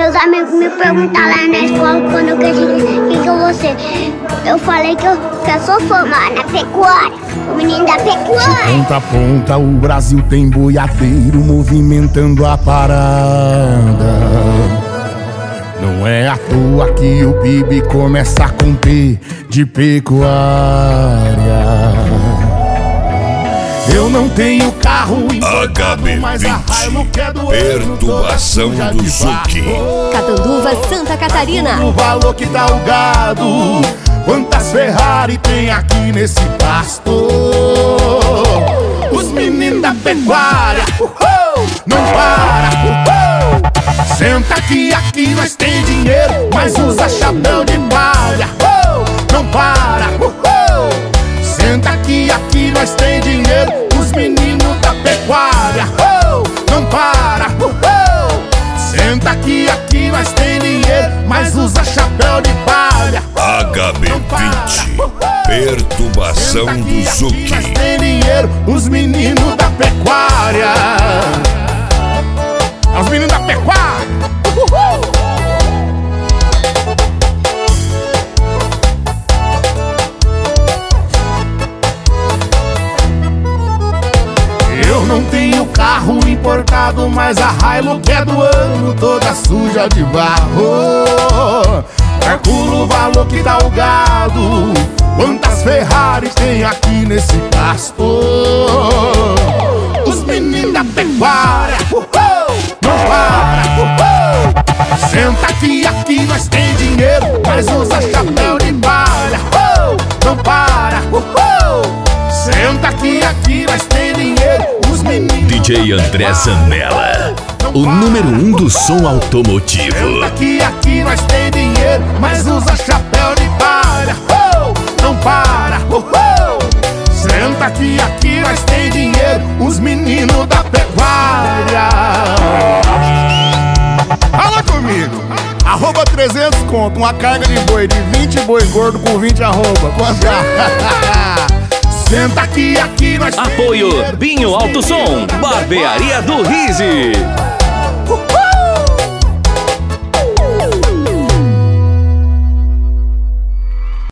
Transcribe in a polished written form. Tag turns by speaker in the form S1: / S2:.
S1: Meus amigos me perguntaram lá na escola quando eu cresci, quem que eu vou ser? Eu falei que eu sou fama na pecuária, o menino da pecuária.
S2: De ponta a ponta o Brasil tem boiadeiro movimentando a parada. Não é à toa que o PIB começa com P de pecuária. Eu não tenho carro importado, mas a Hilux é do
S3: Perturbação do Zuki.
S4: Catanduva, Santa Catarina.
S2: O valor que dá o gado. Quantas Ferrari tem aqui nesse pasto? Os meninos da pecuária, não para. Senta aqui nós tem dinheiro, mas usa chapéu de palha. Não para. Senta aqui nós tem dinheiro, os meninos da pecuária. Não para. Senta aqui nós tem dinheiro, mas usa chapéu de palha.
S3: HB20, Perturbação do Zuki.
S2: Nós tem dinheiro, os meninos da pecuária. É os meninos da pecuária. Eu não tenho carro importado, mas a Hilux é do ano, toda suja de barro. Calculo o valor que dá o gado. Quantas Ferraris tem aqui nesse pasto? Os meninos da pecuária, não para. Senta aqui nós tem dinheiro, mas usa chapéu de palha. Não para. Senta aqui nós tem dinheiro, os meninos.
S5: DJ André Zanella, o número 1 do som automotivo.
S2: Senta aqui nós tem dinheiro, mas usa chapéu de palha. Não para. Senta aqui nós tem dinheiro, os meninos da pecuária. Fala comigo. Arroba 300 conto, uma carga de boi de 20 boi gordo com 20 arroba. Quanto? Senta aqui nós tem
S5: Apoio
S2: dinheiro,
S5: Binho Alto Som, Barbearia do Rizzi.